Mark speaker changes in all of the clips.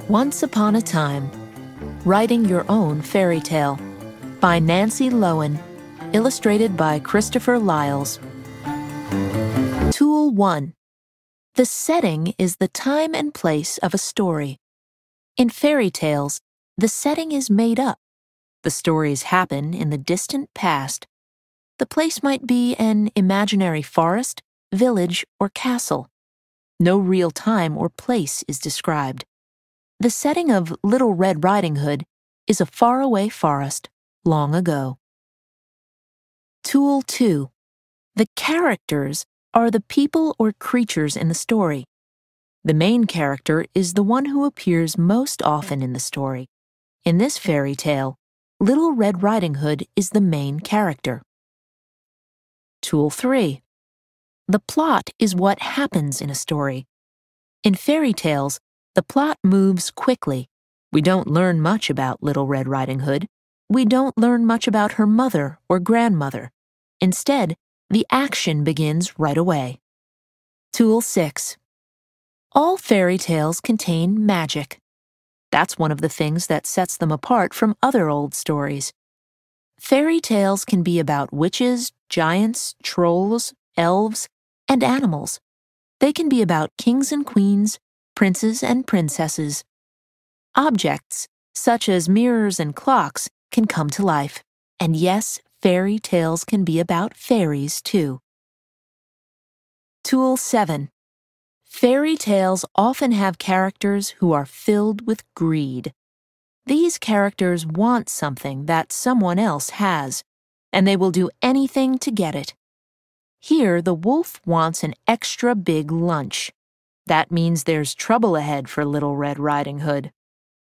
Speaker 1: Once Upon a Time, Writing Your Own Fairy Tale by Nancy Lowen, illustrated by Christopher Lyles. Tool 1. The setting is the time and place of a story. In fairy tales, the setting is made up. The stories happen in the distant past. The place might be an imaginary forest, village, or castle. No real time or place is described. The setting of Little Red Riding Hood is a faraway forest long ago. Tool 2. The characters are the people or creatures in the story. The main character is the one who appears most often in the story. In this fairy tale, Little Red Riding Hood is the main character. Tool 3. The plot is what happens in a story. In fairy tales, the plot moves quickly. We don't learn much about Little Red Riding Hood. We don't learn much about her mother or grandmother. Instead, the action begins right away. Tool 6. All fairy tales contain magic. That's one of the things that sets them apart from other old stories. Fairy tales can be about witches, giants, trolls, elves, and animals. They can be about kings and queens, princes and princesses. Objects, such as mirrors and clocks, can come to life. And yes, fairy tales can be about fairies, too. Tool 7. Fairy tales often have characters who are filled with greed. These characters want something that someone else has, and they will do anything to get it. Here, the wolf wants an extra big lunch. That means there's trouble ahead for Little Red Riding Hood.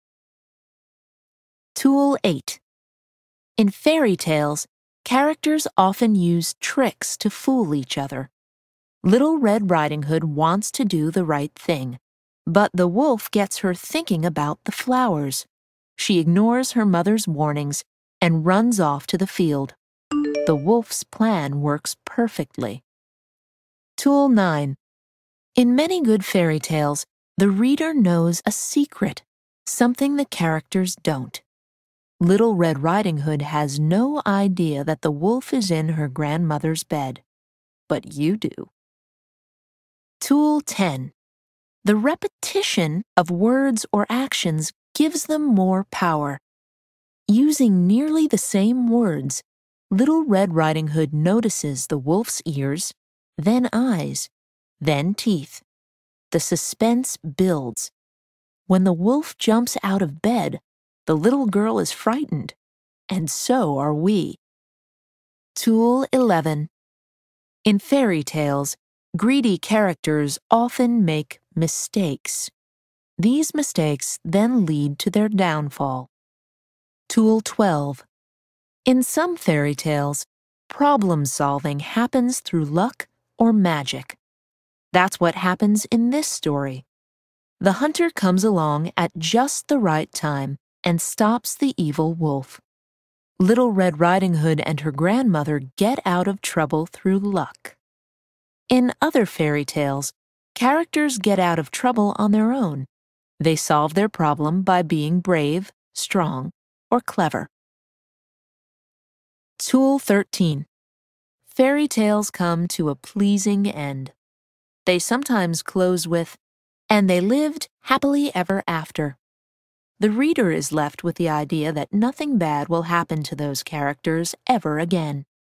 Speaker 1: Tool 8. In fairy tales, characters often use tricks to fool each other. Little Red Riding Hood wants to do the right thing, but the wolf gets her thinking about the flowers. She ignores her mother's warnings and runs off to the field. The wolf's plan works perfectly. Tool 9. In many good fairy tales, the reader knows a secret, something the characters don't. Little Red Riding Hood has no idea that the wolf is in her grandmother's bed, but you do. Tool 10. The repetition of words or actions gives them more power. Using nearly the same words, Little Red Riding Hood notices the wolf's ears, then eyes, then teeth. The suspense builds. When the wolf jumps out of bed, the little girl is frightened, and so are we. Tool 11. In fairy tales, greedy characters often make mistakes. These mistakes then lead to their downfall. Tool 12. In some fairy tales, problem-solving happens through luck or magic. That's what happens in this story. The hunter comes along at just the right time and stops the evil wolf. Little Red Riding Hood and her grandmother get out of trouble through luck. In other fairy tales, characters get out of trouble on their own. They solve their problem by being brave, strong, or clever. Tool 13. Fairy tales come to a pleasing end. They sometimes close with, "And they lived happily ever after." The reader is left with the idea that nothing bad will happen to those characters ever again.